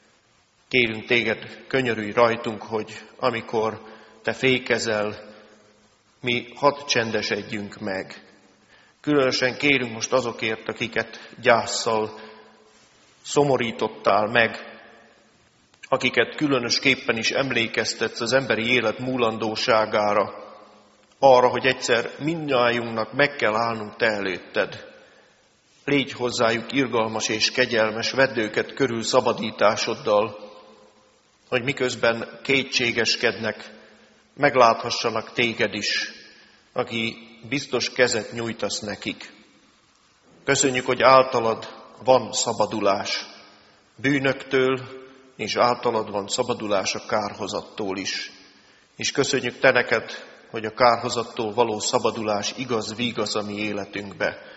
Kérünk Téged, könyörülj rajtunk, hogy amikor Te fékezel, mi hadd csendesedjünk meg. Különösen kérünk most azokért, akiket gyásszal szomorítottál meg, akiket különösképpen is emlékeztetsz az emberi élet múlandóságára, arra, hogy egyszer mindnyájunknak meg kell állnunk Te előtted. Légy hozzájuk irgalmas és kegyelmes, vedd őket körül szabadításoddal, hogy miközben kétségeskednek, megláthassanak Téged is, aki biztos kezet nyújtasz nekik. Köszönjük, hogy általad van szabadulás bűnöktől, és általad van szabadulás a kárhozattól is. És köszönjük Te neked, hogy a kárhozattól való szabadulás igaz, vígaz a mi életünkbe.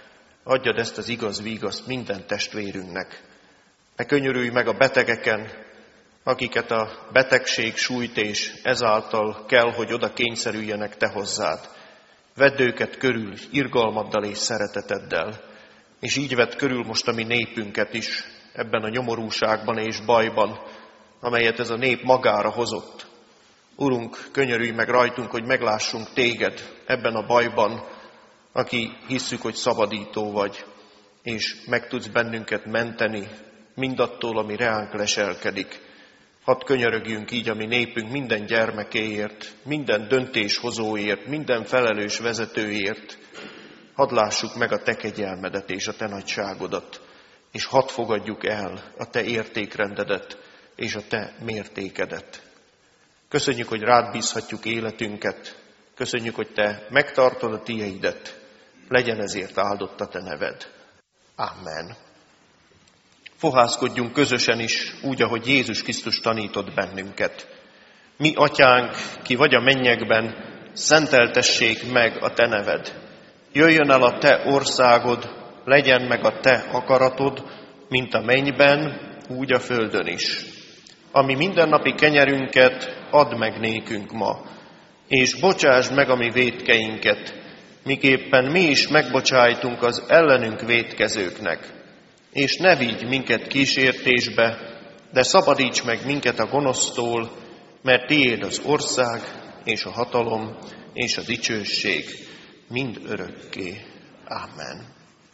adjad ezt az igaz vígaszt minden testvérünknek. Ne könyörülj meg a betegeken, akiket a betegség sújt, és ezáltal kell, hogy oda kényszerüljenek te hozzád. Vedd őket körül irgalmaddal és szereteteddel, és így vedd körül most a mi népünket is ebben a nyomorúságban és bajban, amelyet ez a nép magára hozott. Urunk, könyörülj meg rajtunk, hogy meglássunk téged ebben a bajban, aki hisszük, hogy szabadító vagy, és meg tudsz bennünket menteni mindattól, ami reánk leselkedik. Hadd könyörögjünk így a mi népünk minden gyermekéért, minden döntéshozóért, minden felelős vezetőért. Hadd lássuk meg a te kegyelmedet és a te nagyságodat, és hadd fogadjuk el a te értékrendedet és a te mértékedet. Köszönjük, hogy rád bízhatjuk életünket, köszönjük, hogy te megtartod a tieidet, legyen ezért áldott a te neved. Amen. Fohászkodjunk közösen is, úgy, ahogy Jézus Krisztus tanított bennünket. Mi, Atyánk, ki vagy a mennyekben, szenteltessék meg a te neved. Jöjjön el a te országod, legyen meg a te akaratod, mint a mennyben, úgy a földön is. Ami mindennapi kenyerünket add meg nékünk ma, és bocsásd meg a mi vétkeinket, miképpen mi is megbocsájtunk az ellenünk vétkezőknek. És ne vigy minket kísértésbe, de szabadíts meg minket a gonosztól, mert tiéd az ország, és a hatalom, és a dicsőség mind örökké. Amen.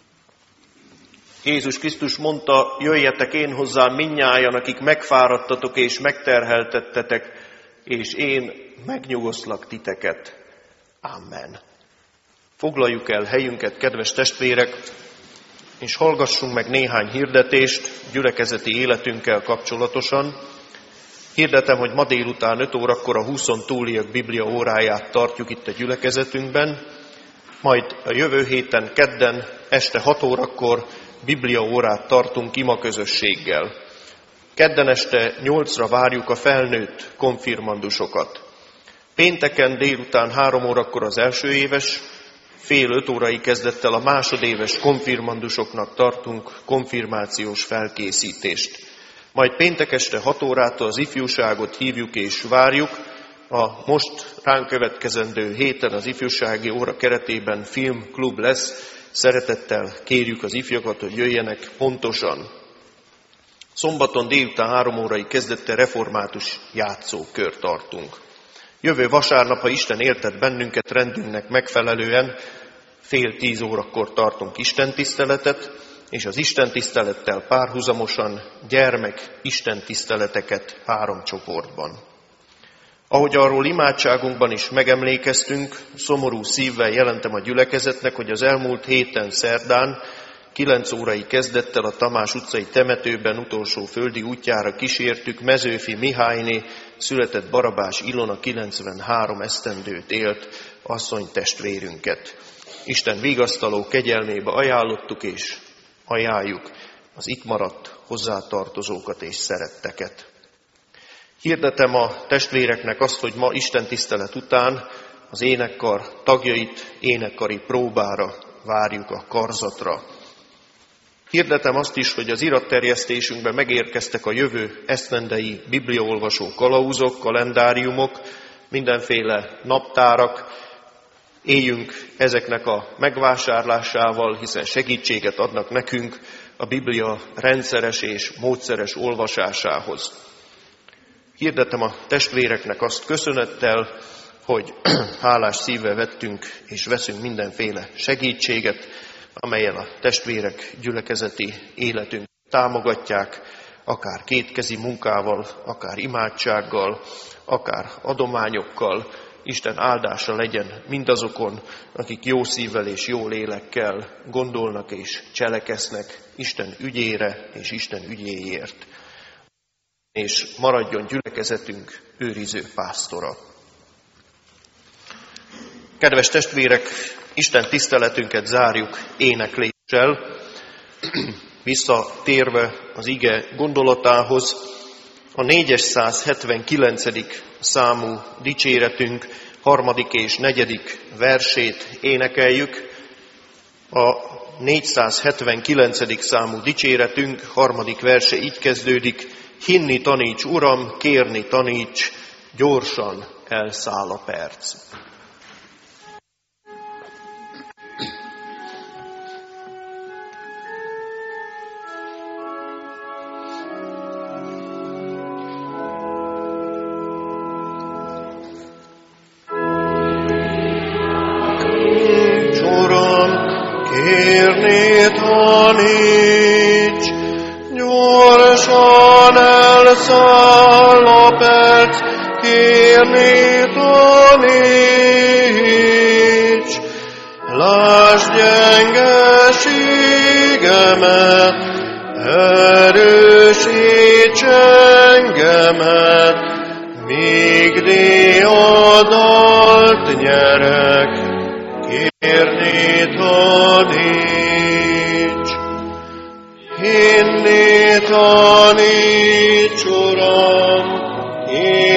Jézus Krisztus mondta, jöjjetek én hozzám mindnyájan, akik megfáradtatok és megterheltettetek, és én megnyugosztlak titeket. Amen. Foglaljuk el helyünket, kedves testvérek, és hallgassunk meg néhány hirdetést gyülekezeti életünkkel kapcsolatosan. Hirdetem, hogy ma délután 5 órakor a 20 túliak Biblia óráját tartjuk itt a gyülekezetünkben, majd a jövő héten kedden este 6 órakor Biblia órát tartunk imaközösséggel. Kedden este 8-ra várjuk a felnőtt konfirmandusokat. Pénteken délután 3 órakor az első éves, fél 5 órai kezdettel a másodéves konfirmandusoknak tartunk konfirmációs felkészítést. Majd péntek este 6 órától az ifjúságot hívjuk és várjuk. A most ránk következendő héten az ifjúsági óra keretében filmklub lesz. Szeretettel kérjük az ifjakat, hogy jöjjenek pontosan. Szombaton délután 3 órai kezdettel református játszókör tartunk. Jövő vasárnap, ha Isten éltet bennünket, rendünknek megfelelően 9:30 órakor tartunk istentiszteletet, és az istentisztelettel párhuzamosan gyermek istentiszteleteket 3 csoportban. Ahogy arról imádságunkban is megemlékeztünk, szomorú szívvel jelentem a gyülekezetnek, hogy az elmúlt héten szerdán 9 órai kezdettel a Tamás utcai temetőben utolsó földi útjára kísértük Mezőfi Mihályné, született Barabás Ilona 93 esztendőt élt asszonytestvérünket. Isten vigasztaló kegyelmébe ajánlottuk és ajánljuk az itt maradt hozzátartozókat és szeretteket. Hirdetem a testvéreknek azt, hogy ma Isten tisztelet után az énekkar tagjait énekkari próbára várjuk a karzatra. Hirdetem azt is, hogy az iratterjesztésünkben megérkeztek a jövő esztendei bibliaolvasó kalauzok, kalendáriumok, mindenféle naptárak. Éljünk ezeknek a megvásárlásával, hiszen segítséget adnak nekünk a Biblia rendszeres és módszeres olvasásához. Hirdetem a testvéreknek azt köszönettel, hogy hálás szívvel vettünk és veszünk mindenféle segítséget, amelyen a testvérek gyülekezeti életünk támogatják, akár kétkezi munkával, akár imádsággal, akár adományokkal. Isten áldása legyen mindazokon, akik jó szívvel és jó lélekkel gondolnak és cseleksznek Isten ügyére és Isten ügyéért. És maradjon gyülekezetünk őriző pásztora. Kedves testvérek, Isten tiszteletünket zárjuk énekléssel, visszatérve az ige gondolatához. A 479. számú dicséretünk 3. és 4. versét énekeljük. A 479. számú dicséretünk harmadik verse így kezdődik: hinni taníts, Uram, kérni taníts, gyorsan elszáll a perc. Kérni taníts, gyorsan elszáll a perc, kérni taníts. Lásd gyengeségemet, erősíts engemet, míg díjadat nyerek. Kérni taníts, hinni taníts, Uram,